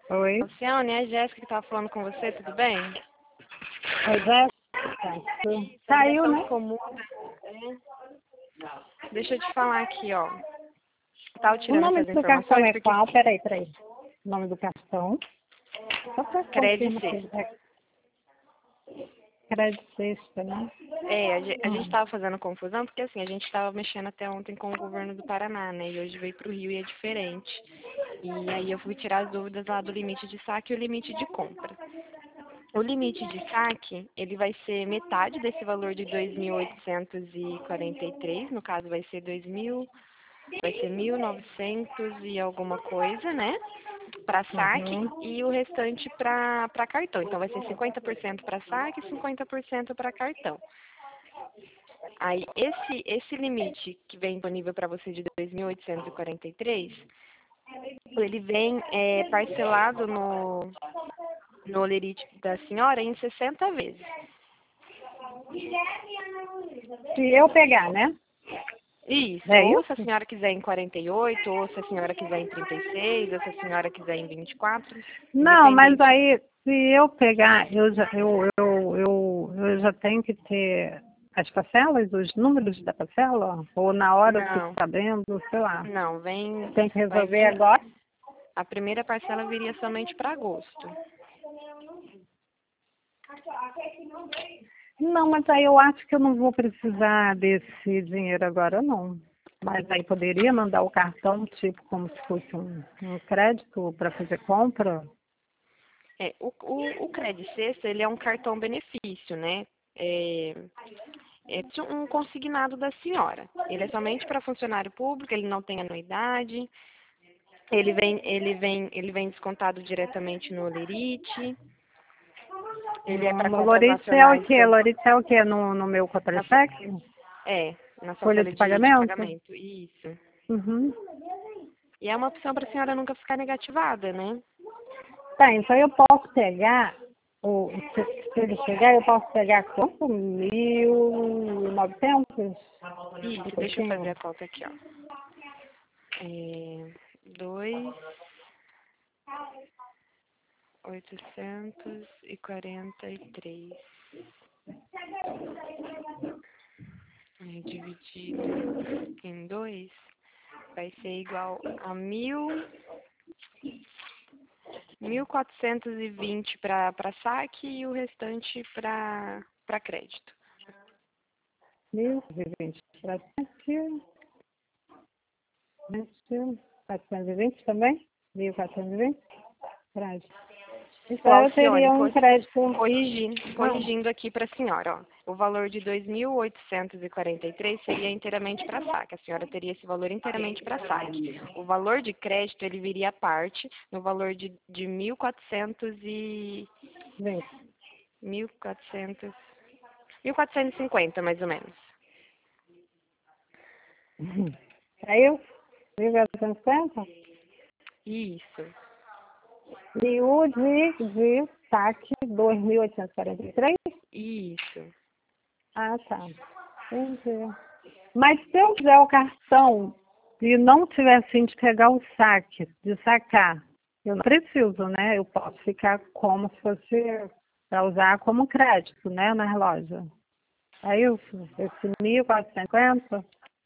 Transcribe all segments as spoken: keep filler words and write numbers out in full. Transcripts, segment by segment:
Oi. Alcione, é a Jéssica que estava falando com você, tudo bem? Oi, Jéssica. A Saiu, ligação né? ficou muda. É. Deixa eu te falar aqui, ó. Tava O tirando nome essas do cartão informações é porque qual? Peraí, peraí. O nome do cartão. Só para Cred confirmar que Sexta. é Crédito Sexta, né? É, a ge- a gente Hum. estava fazendo confusão porque assim, a gente estava mexendo até ontem com o governo do Paraná, né? E hoje veio para o Rio e é diferente. E aí eu fui tirar as dúvidas lá do limite de saque e o limite de compra. O limite de saque, ele vai ser metade desse valor de dois mil oitocentos e quarenta e três, no caso vai ser dois mil, vai ser mil e novecentos e alguma coisa, né? Para saque Uhum. e o restante para para cartão. Então vai ser cinquenta por cento para saque e cinquenta por cento para cartão. Aí esse esse limite que vem disponível para você de dois mil oitocentos e quarenta e três, ele vem é, parcelado no no olerite da senhora em sessenta vezes. Se eu pegar, né? Isso, É ou se a isso? senhora quiser em quarenta e oito, ou se a senhora quiser em trinta e seis, ou se a senhora quiser em vinte e quatro, Não, mas independente. aí, se eu pegar, eu já, eu, eu, eu, eu já tenho que ter as parcelas, os números da parcela? Ou na hora eu fico Não, sabendo, sei lá. não, vem, Tem que vai resolver vir, agora? a primeira parcela viria somente para agosto. Não, mas aí eu acho que eu não vou precisar desse dinheiro agora, não. Mas aí poderia mandar o cartão, tipo, como se fosse um, um crédito para fazer compra? É, o, o, o Cred Sexta, ele é um cartão benefício, né? É, é um consignado da senhora. Ele é somente para funcionário público, ele não tem anuidade, ele vem, ele vem, ele vem descontado diretamente no Olerite, ele é para Hum, compras Lorite é o nacionais quê? da, Lorite é o quê? No, no meu na fo- contra-cheque? é, na sua Folha folha de de, de pagamento? pagamento. Isso. Uhum. E é uma opção para a senhora nunca ficar negativada, né? Tá, então eu posso pegar, o, se, se ele chegar, eu posso pegar quanto? Mil e novecentos? Um Isso, deixa eu fazer pouquinho? a conta aqui, ó. É, dois, oitocentos e quarenta e três. É, dividido em dois, vai ser igual a mil, mil quatrocentos e vinte para para saque e o restante para para crédito. Mil e vinte para sete, quatrocentos e vinte também? Mil quatrocentos e vinte? Crédito. Ô, Então eu Alcione, teria um co- crédito. corrigindo, Ah, corrigindo aqui para a senhora, ó. O valor de dois mil oitocentos e quarenta e três seria inteiramente para saque. A senhora teria esse valor inteiramente para saque. O valor de crédito, ele viria à parte no valor de, de mil e quatrocentos e... vinte. mil e quatrocentos... mil quatrocentos e cinquenta, mais ou menos. Saiu? Mil quatrocentos e cinquenta? Isso. E o de, de saque dois mil oitocentos e quarenta e três? Isso. Ah, tá. Entendi. Mas se eu quiser o cartão e não tiver fim de pegar o saque, de sacar, eu não preciso, né? Eu posso ficar como se fosse para usar como crédito, né, na loja. É isso? Esse mil quatrocentos e cinquenta?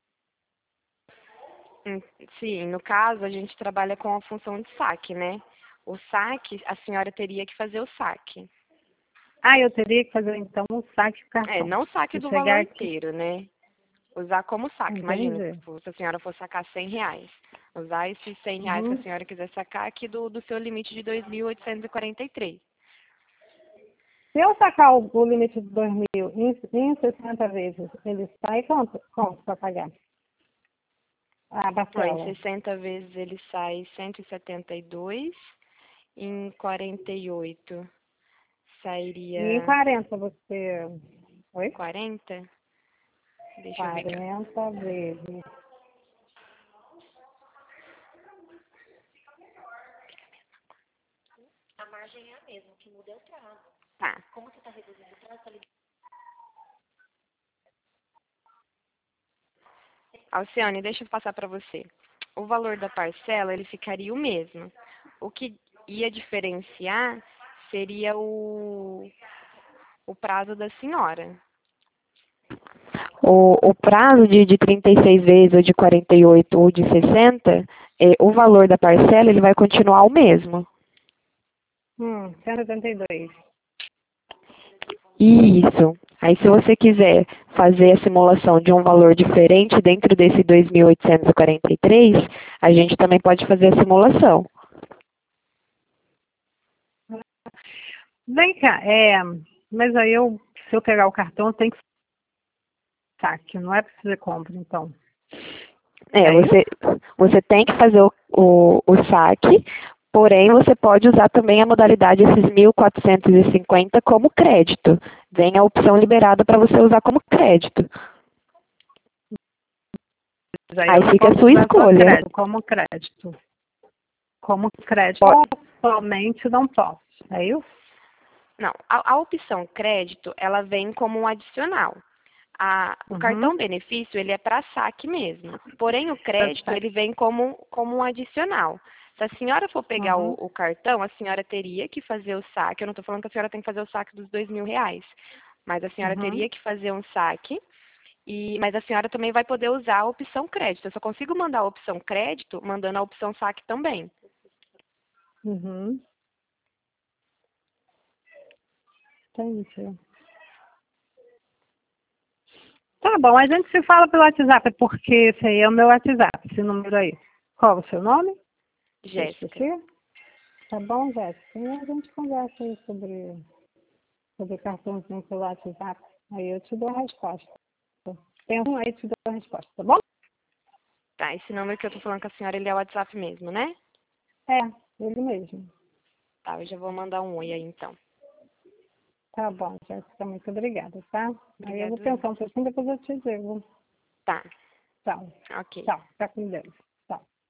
Hum, Sim, no caso, a gente trabalha com a função de saque, né? O saque, a senhora teria que fazer o saque. Ah, eu teria que fazer então o saque do É, cartão. não o saque E do chegar valor aqui. inteiro, né? Usar como saque. Imagina, Entendi. se a senhora for sacar cem reais. Usar esses cem reais que a Uhum. senhora quiser sacar aqui do, do seu limite de dois mil oitocentos e quarenta e três. Se eu sacar o, o limite de dois mil em, em sessenta vezes, ele sai quanto, quanto para pagar a Ó, em parcela? sessenta vezes ele sai cento e setenta e dois. Em quarenta e oito E em sairia quarenta você... Oi? quarenta. Deixa eu ver aqui, ó. quarenta vezes. Tá. Alcione, deixa eu passar para você. O valor da parcela, ele ficaria o mesmo. O que ia diferenciar seria o, o prazo da senhora. O, o prazo de, de trinta e seis vezes, ou de quarenta e oito, ou de sessenta, é, o valor da parcela ele vai continuar o mesmo. Hum, cento e setenta e dois. Isso. Aí, se você quiser fazer a simulação de um valor diferente dentro desse dois mil oitocentos e quarenta e três, a gente também pode fazer a simulação. Vem cá, é, mas aí eu, se eu pegar o cartão, eu tenho que saque, não é para fazer compra, então. É, É você, você tem que fazer o, o, o saque, porém você pode usar também a modalidade esses mil quatrocentos e cinquenta como crédito. Vem a opção liberada para você usar como crédito. Mas aí, Aí eu não fica a posso sua usar só escolha. crédito, como crédito. Como crédito, somente não posso. É isso? Não, a, a opção crédito, ela vem como um adicional. A, o Uhum. cartão benefício, ele é para saque mesmo. Porém, o crédito, ele vem como, como um adicional. Se a senhora for pegar Uhum. o, o cartão, a senhora teria que fazer o saque. Eu não estou falando que a senhora tem que fazer o saque dos dois mil reais. Mas a senhora Uhum. teria que fazer um saque. E, mas a senhora também vai poder usar a opção crédito. Eu só consigo mandar a opção crédito mandando a opção saque também. Uhum. Entendi. Tá bom, a gente se fala pelo WhatsApp, porque esse aí é o meu WhatsApp, esse número aí. Qual o seu nome? Jéssica. Tá bom, Jéssica? E a gente conversa aí sobre, sobre cartãozinho pelo WhatsApp. Aí eu te dou a resposta. Tem um aí e te dou a resposta, tá bom? Tá, esse número que eu tô falando com a senhora, ele é o WhatsApp mesmo, né? É, ele mesmo. Tá, eu já vou mandar um oi aí então. Tá bom, Jéssica, muito obrigada, tá? Aí eu vou Obrigado. pensar um pouquinho, depois eu te digo. Tá, Tchau. ok. Tchau. Fica com Deus. Tchau.